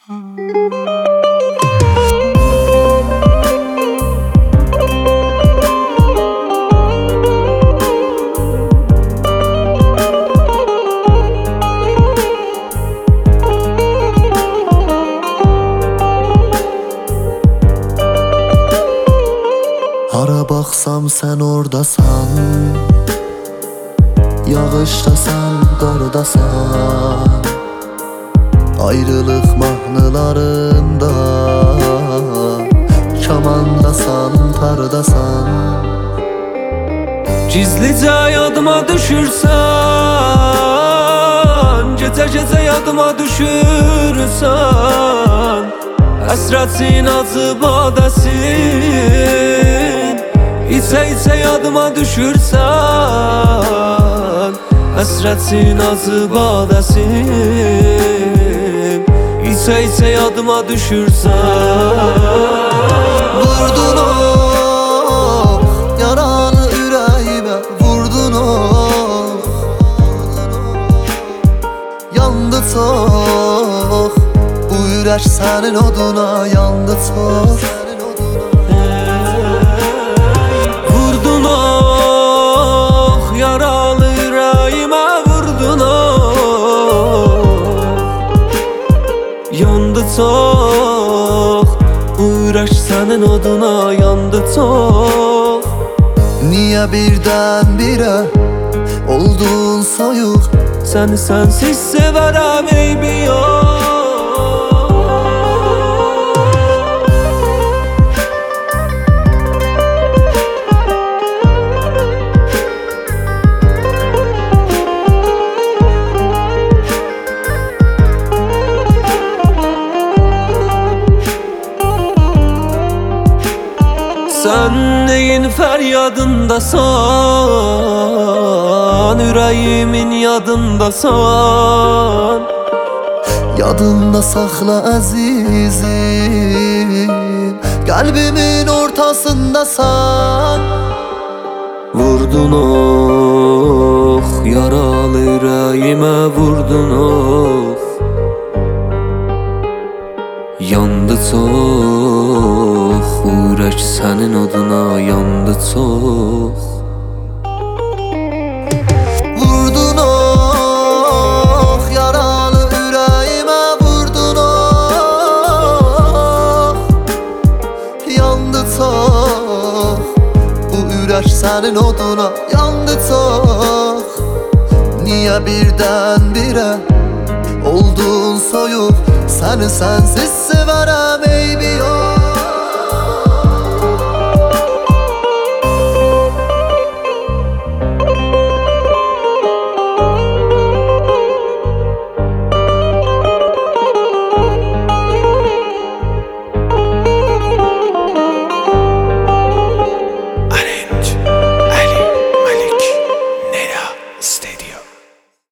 Hara baxsam sən ordasan, yağışdasan, qardasan, ayrılıq mahnılarında, kamandasan, tardasan. Gizlicə yadıma düşürsən, gecə-gecə yadıma düşürsən, həsrətin acı badəsin, içə-içə yadıma düşürsən, həsrətin acı badəsin, içə-içə yadıma düşürsən. Vurdun ox, yaralı ürəyimə vurdun ox, yandı çox, bu ürək sənin oduna yandı çox. Vurdun ox, yaralı ürəyimə vurdun ox, yandı çox, bu ürək sənin oduna yandı çox. Niyə birdən-birə oldun soyuq? Səni sənsiz sevərəm eybi yox. Sən neyin fəryadındasan, ürəyimin yadındasan. Yadında saxla əzizim, qəlbimin ortasındasan. Vurdun ox, yaralı ürəyimə vurdun ox, yandı çox, ürək sənin oduna yandı çox. Vurdun ox, yaralı ürəyimə vurdun ox, yandı çox, bu ürək sənin oduna yandı çox. Niyə birdən-birə oldun soyuq? Səni sənsiz sevərəm